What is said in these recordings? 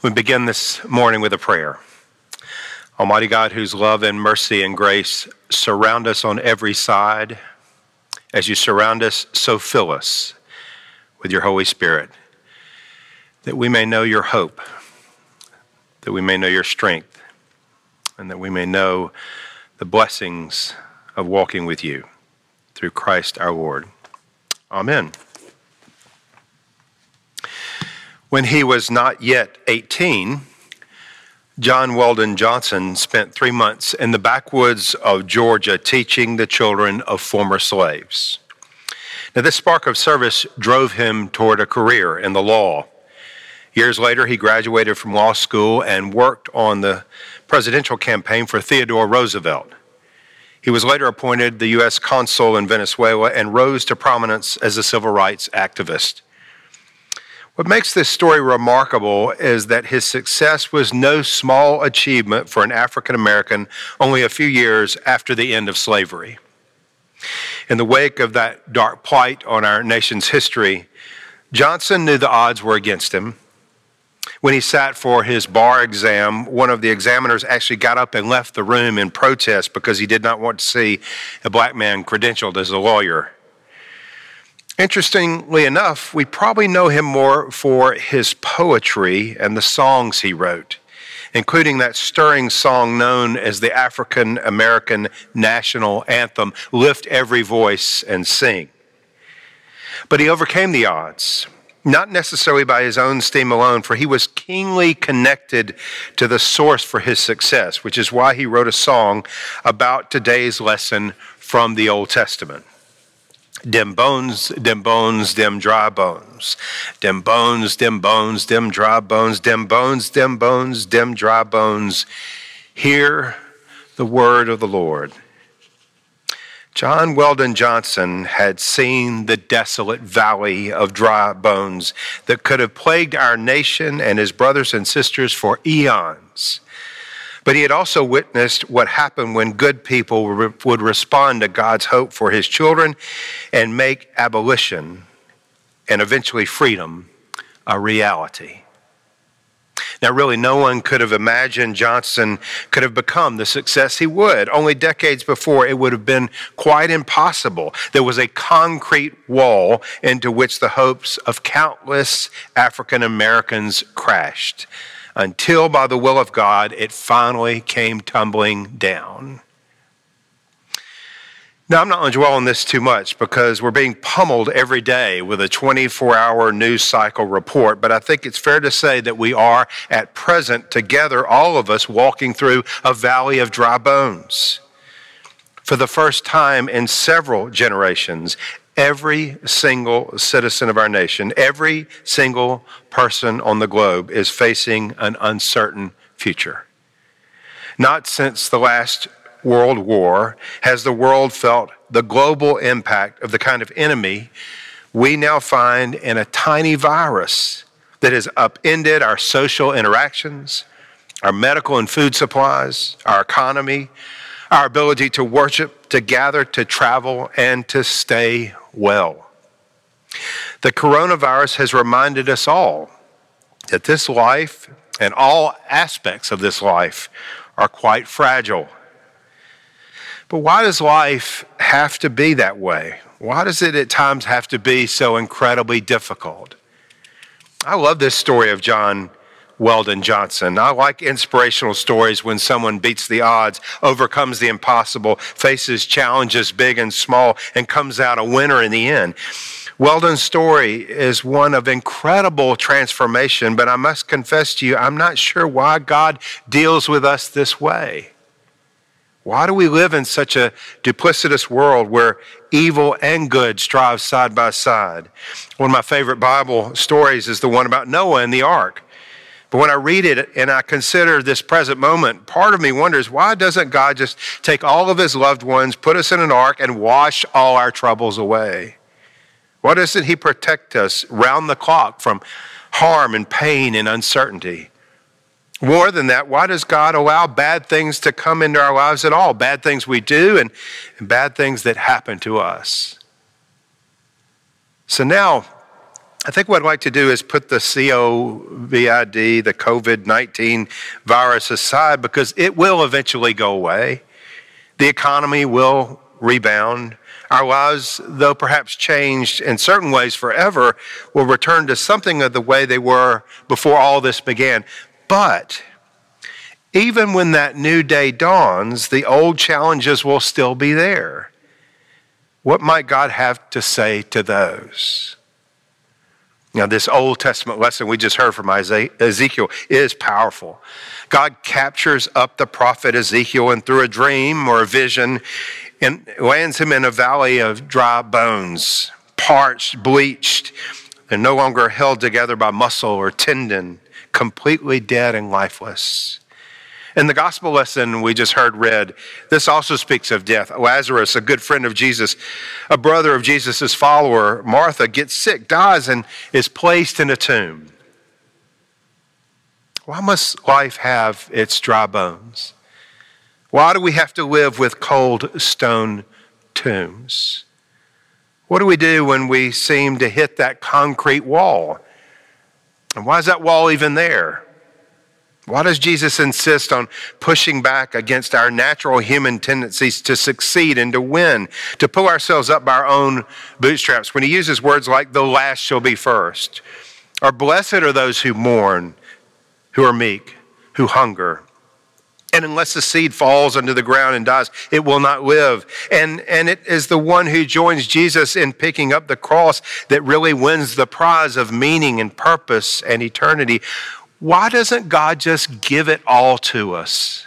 We begin this morning with a prayer. Almighty God, whose love and mercy and grace surround us on every side, as you surround us, so fill us with your Holy Spirit, that we may know your hope, that we may know your strength, and that we may know the blessings of walking with you through Christ our Lord. Amen. When he was not yet 18, John Weldon Johnson spent 3 months in the backwoods of Georgia teaching the children of former slaves. Now, this spark of service drove him toward a career in the law. Years later, he graduated from law school and worked on the presidential campaign for Theodore Roosevelt. He was later appointed the U.S. consul in Venezuela and rose to prominence as a civil rights activist. What makes this story remarkable is that his success was no small achievement for an African American only a few years after the end of slavery. In the wake of that dark plight on our nation's history, Johnson knew the odds were against him. When he sat for his bar exam, one of the examiners actually got up and left the room in protest because he did not want to see a black man credentialed as a lawyer. Interestingly enough, we probably know him more for his poetry and the songs he wrote, including that stirring song known as the African American National Anthem, Lift Every Voice and Sing. But he overcame the odds, not necessarily by his own steam alone, for he was keenly connected to the source for his success, which is why he wrote a song about today's lesson from the Old Testament. Dem bones, dem bones, dem dry bones. Dem bones, dem bones, dem dry bones. Dem bones, dem bones, dem dry bones. Hear the word of the Lord. John Weldon Johnson had seen the desolate valley of dry bones that could have plagued our nation and his brothers and sisters for eons. But he had also witnessed what happened when good people would respond to God's hope for his children and make abolition and eventually freedom a reality. Now, really, no one could have imagined Johnson could have become the success he would. Only decades before, it would have been quite impossible. There was a concrete wall into which the hopes of countless African Americans crashed, until by the will of God, it finally came tumbling down. Now, I'm not going to dwell on this too much because we're being pummeled every day with a 24-hour news cycle report, but I think it's fair to say that we are at present together, all of us, walking through a valley of dry bones. For the first time in several generations, every single citizen of our nation, every single person on the globe is facing an uncertain future. Not since the last World War has the world felt the global impact of the kind of enemy we now find in a tiny virus that has upended our social interactions, our medical and food supplies, our economy, our ability to worship, to gather, to travel, and to stay well. The coronavirus has reminded us all that this life and all aspects of this life are quite fragile. But why does life have to be that way? Why does it at times have to be so incredibly difficult? I love this story of John Weldon Johnson. I like inspirational stories when someone beats the odds, overcomes the impossible, faces challenges big and small, and comes out a winner in the end. Weldon's story is one of incredible transformation, but I must confess to you, I'm not sure why God deals with us this way. Why do we live in such a duplicitous world where evil and good strive side by side? One of my favorite Bible stories is the one about Noah and the ark. But when I read it and I consider this present moment, part of me wonders, why doesn't God just take all of his loved ones, put us in an ark, and wash all our troubles away? Why doesn't he protect us round the clock from harm and pain and uncertainty? More than that, why does God allow bad things to come into our lives at all? Bad things we do and bad things that happen to us. So now, I think what I'd like to do is put the COVID, the COVID-19 virus aside, because it will eventually go away. The economy will rebound. Our lives, though perhaps changed in certain ways forever, will return to something of the way they were before all this began. But even when that new day dawns, the old challenges will still be there. What might God have to say to those? Now, this Old Testament lesson we just heard from Ezekiel is powerful. God captures up the prophet Ezekiel, and through a dream or a vision, and lands him in a valley of dry bones, parched, bleached, and no longer held together by muscle or tendon, completely dead and lifeless. In the gospel lesson we just heard read, this also speaks of death. Lazarus, a good friend of Jesus, a brother of Jesus' follower, Martha, gets sick, dies, and is placed in a tomb. Why must life have its dry bones? Why do we have to live with cold stone tombs? What do we do when we seem to hit that concrete wall? And why is that wall even there? Why does Jesus insist on pushing back against our natural human tendencies to succeed and to win, to pull ourselves up by our own bootstraps when he uses words like the last shall be first, or blessed are those who mourn, who are meek, who hunger? And unless the seed falls into the ground and dies, it will not live. And it is the one who joins Jesus in picking up the cross that really wins the prize of meaning and purpose and eternity. Why doesn't God just give it all to us?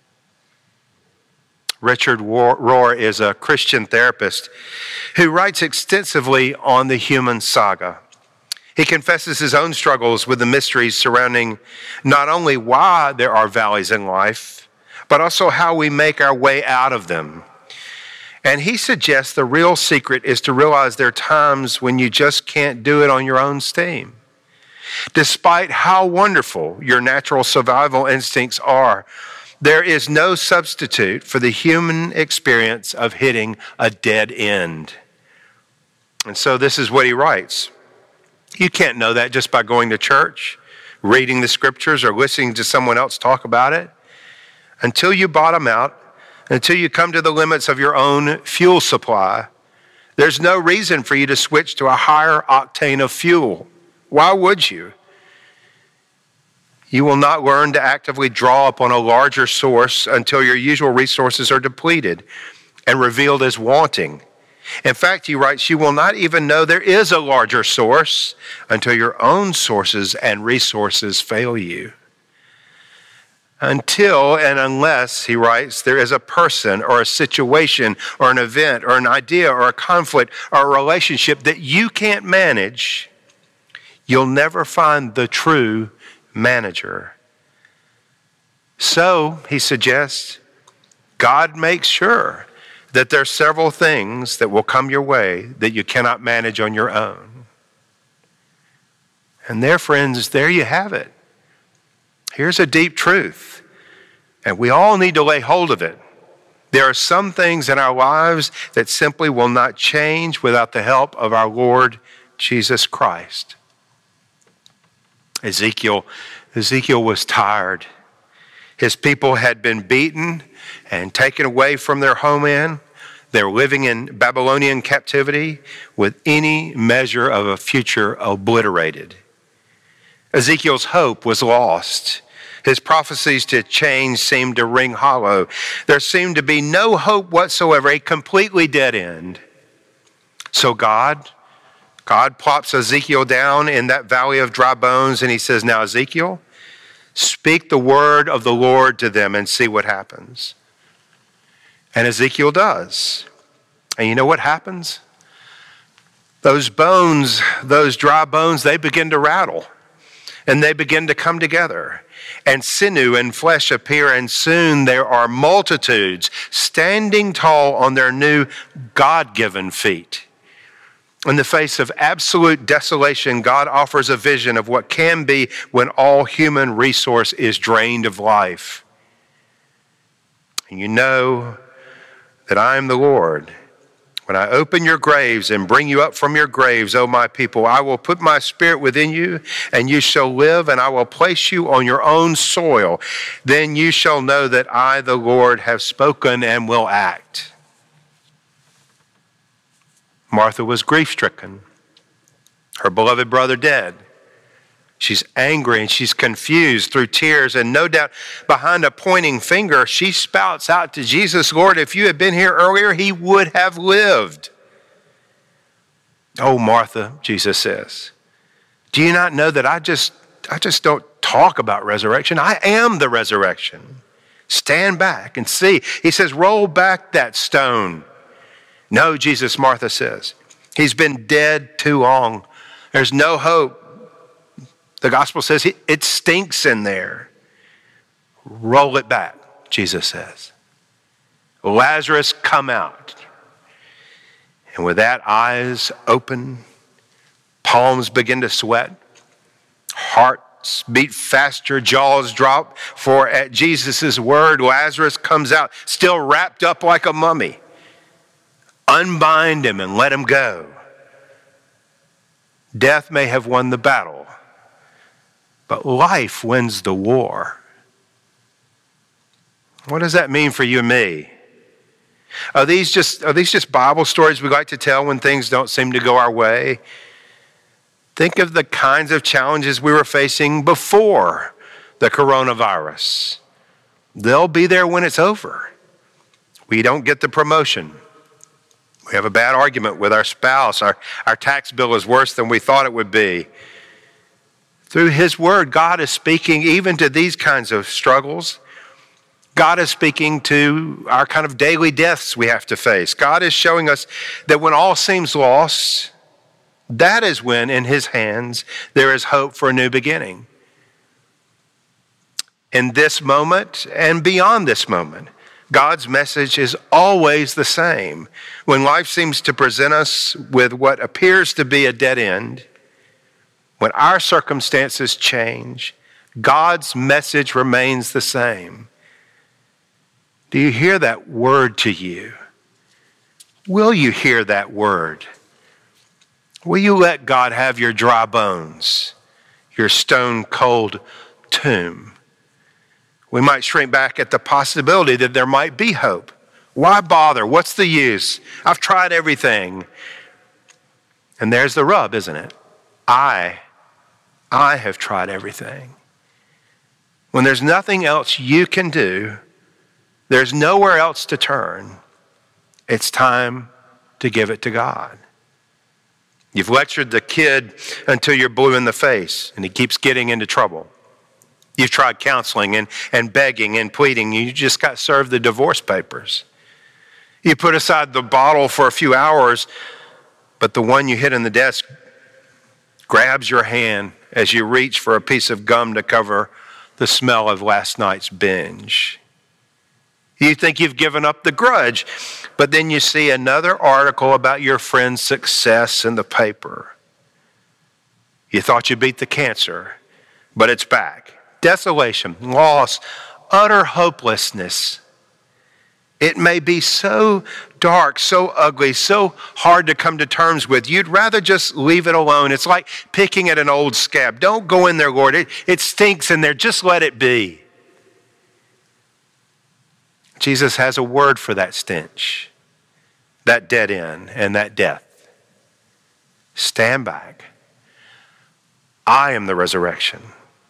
Richard Rohr is a Christian therapist who writes extensively on the human saga. He confesses his own struggles with the mysteries surrounding not only why there are valleys in life, but also how we make our way out of them. And he suggests the real secret is to realize there are times when you just can't do it on your own steam. Despite how wonderful your natural survival instincts are, there is no substitute for the human experience of hitting a dead end. And so this is what he writes. You can't know that just by going to church, reading the scriptures, or listening to someone else talk about it. Until you bottom out, until you come to the limits of your own fuel supply, there's no reason for you to switch to a higher octane of fuel. Why would you? You will not learn to actively draw upon a larger source until your usual resources are depleted and revealed as wanting. In fact, he writes, you will not even know there is a larger source until your own sources and resources fail you. Until and unless, he writes, there is a person or a situation or an event or an idea or a conflict or a relationship that you can't manage, you'll never find the true manager. So, he suggests, God makes sure that there are several things that will come your way that you cannot manage on your own. And there, friends, there you have it. Here's a deep truth, and we all need to lay hold of it. There are some things in our lives that simply will not change without the help of our Lord Jesus Christ. Ezekiel was tired. His people had been beaten and taken away from their homeland. They were living in Babylonian captivity with any measure of a future obliterated. Ezekiel's hope was lost. His prophecies to change seemed to ring hollow. There seemed to be no hope whatsoever, a completely dead end. So God plops Ezekiel down in that valley of dry bones, and he says, now Ezekiel, speak the word of the Lord to them and see what happens. And Ezekiel does. And you know what happens? Those bones, those dry bones, they begin to rattle. And they begin to come together. And sinew and flesh appear, and soon there are multitudes standing tall on their new God-given feet. In the face of absolute desolation, God offers a vision of what can be when all human resource is drained of life. And you know that I am the Lord, When I open your graves and bring you up from your graves, O my people, I will put my spirit within you, and you shall live, and I will place you on your own soil. Then you shall know that I, the Lord, have spoken and will act. Martha was grief-stricken. Her beloved brother dead. She's angry and she's confused through tears, and no doubt behind a pointing finger, she spouts out to Jesus, Lord, if you had been here earlier, he would have lived. Oh, Martha, Jesus says, do you not know that I just don't talk about resurrection? I am the resurrection. Stand back and see. He says, roll back that stone. No, Jesus, Martha says, he's been dead too long. There's no hope. The gospel says it stinks in there. Roll it back, Jesus says. Lazarus, come out. And with that, eyes open, palms begin to sweat, hearts beat faster, jaws drop, for at Jesus' word, Lazarus comes out, still wrapped up like a mummy. Unbind him and let him go. Death may have won the battle, but life wins the war. What does that mean for you and me? Are these just Bible stories we like to tell when things don't seem to go our way? Think of the kinds of challenges we were facing before the coronavirus. They'll be there when it's over. We don't get the promotion. We have a bad argument with our spouse. Our tax bill is worse than we thought it would be. Through his word, God is speaking even to these kinds of struggles. God is speaking to our kind of daily deaths we have to face. God is showing us that when all seems lost, that is when in his hands there is hope for a new beginning. In this moment and beyond this moment, God's message is always the same. When life seems to present us with what appears to be a dead end, when our circumstances change, God's message remains the same. Do you hear that word to you? Will you hear that word? Will you let God have your dry bones, your stone-cold tomb? We might shrink back at the possibility that there might be hope. Why bother? What's the use? I've tried everything. And there's the rub, isn't it? I have tried everything. When there's nothing else you can do, there's nowhere else to turn, it's time to give it to God. You've lectured the kid until you're blue in the face and he keeps getting into trouble. You've tried counseling and begging and pleading. You just got served the divorce papers. You put aside the bottle for a few hours, but the one you hit in the desk grabs your hand as you reach for a piece of gum to cover the smell of last night's binge. You think you've given up the grudge, but then you see another article about your friend's success in the paper. You thought you beat the cancer, but it's back. Desolation, loss, utter hopelessness. It may be so dark, so ugly, so hard to come to terms with. You'd rather just leave it alone. It's like picking at an old scab. Don't go in there, Lord. It stinks in there. Just let it be. Jesus has a word for that stench, that dead end, and that death. Stand back. I am the resurrection.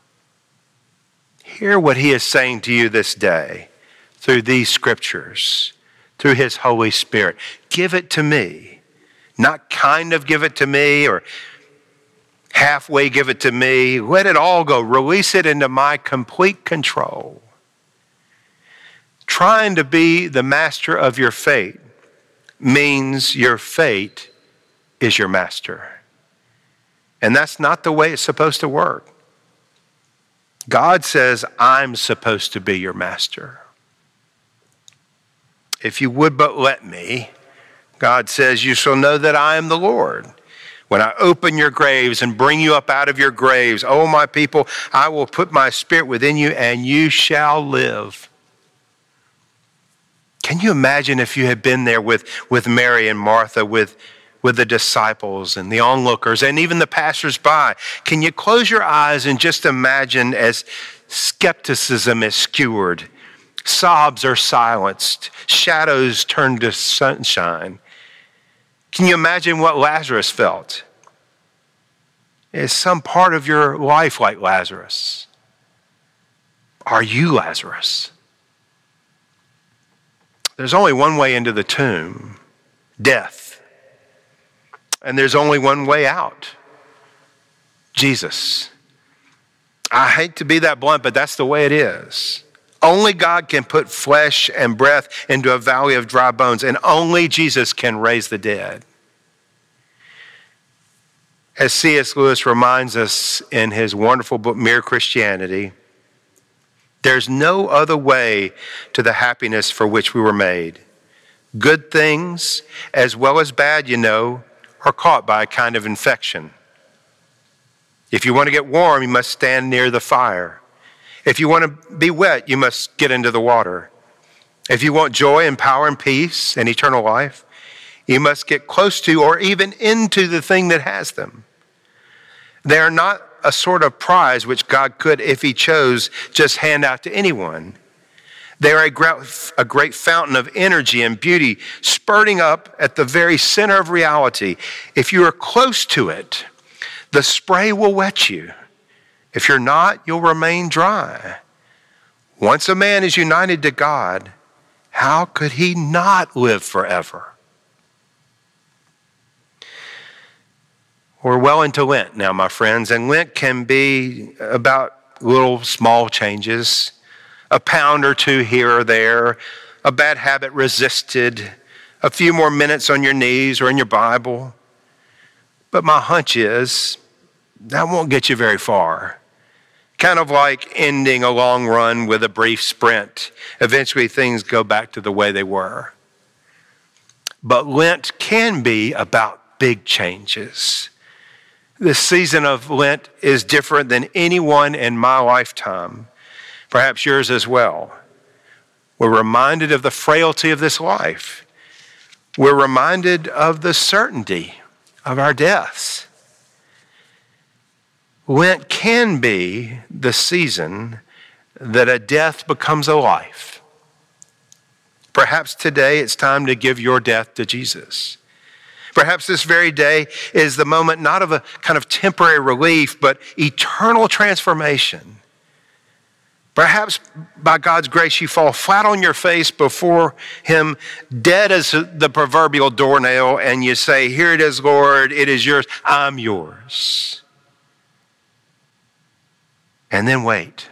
Hear what he is saying to you this day through these scriptures, through his Holy Spirit. Give it to me. Not kind of give it to me or halfway give it to me. Let it all go. Release it into my complete control. Trying to be the master of your fate means your fate is your master. And that's not the way it's supposed to work. God says, I'm supposed to be your master. If you would but let me, God says, you shall know that I am the Lord. When I open your graves and bring you up out of your graves, O my people, I will put my spirit within you and you shall live. Can you imagine if you had been there with Mary and Martha, with the disciples and the onlookers and even the passersby? Can you close your eyes and just imagine as skepticism is skewered, sobs are silenced, shadows turn to sunshine? Can you imagine what Lazarus felt? Is some part of your life like Lazarus? Are you Lazarus? There's only one way into the tomb, death. And there's only one way out, Jesus. I hate to be that blunt, but that's the way it is. Only God can put flesh and breath into a valley of dry bones, and only Jesus can raise the dead. As C.S. Lewis reminds us in his wonderful book, Mere Christianity, there's no other way to the happiness for which we were made. Good things, as well as bad, are caught by a kind of infection. If you want to get warm, you must stand near the fire. If you want to be wet, you must get into the water. If you want joy and power and peace and eternal life, you must get close to or even into the thing that has them. They are not a sort of prize which God could, if he chose, just hand out to anyone. They are a great fountain of energy and beauty spurting up at the very center of reality. If you are close to it, the spray will wet you. If you're not, you'll remain dry. Once a man is united to God, how could he not live forever? We're well into Lent now, my friends, and Lent can be about little small changes, a pound or two here or there, a bad habit resisted, a few more minutes on your knees or in your Bible. But my hunch is that won't get you very far. Kind of like ending a long run with a brief sprint. Eventually things go back to the way they were. But Lent can be about big changes. This season of Lent is different than anyone in my lifetime, perhaps yours as well. We're reminded of the frailty of this life. We're reminded of the certainty of our deaths. Lent can be the season that a death becomes a life. Perhaps today it's time to give your death to Jesus. Perhaps this very day is the moment not of a kind of temporary relief, but eternal transformation. Perhaps by God's grace you fall flat on your face before him, dead as the proverbial doornail, and you say, "Here it is, Lord, it is yours, I'm yours." And then wait.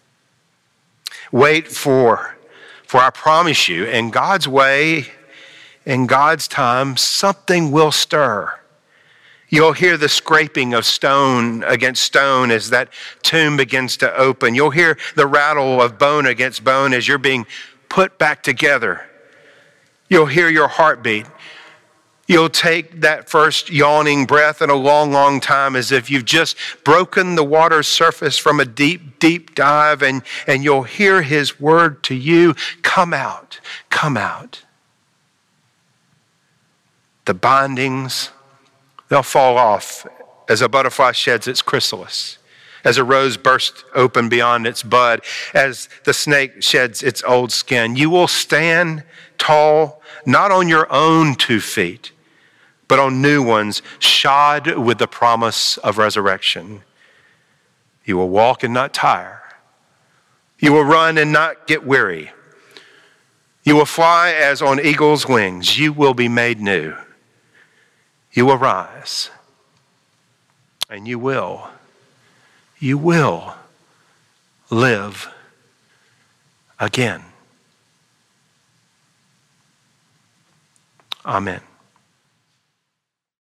Wait for I promise you, in God's way, in God's time, something will stir. You'll hear the scraping of stone against stone as that tomb begins to open. You'll hear the rattle of bone against bone as you're being put back together. You'll hear your heartbeat. You'll take that first yawning breath in a long, long time as if you've just broken the water's surface from a deep, deep dive, and you'll hear his word to you, "Come out, come out." The bindings, they'll fall off as a butterfly sheds its chrysalis, as a rose bursts open beyond its bud, as the snake sheds its old skin. You will stand tall, not on your own 2 feet, but on new ones, shod with the promise of resurrection. You will walk and not tire. You will run and not get weary. You will fly as on eagle's wings. You will be made new. You will rise, and you will live again. Amen.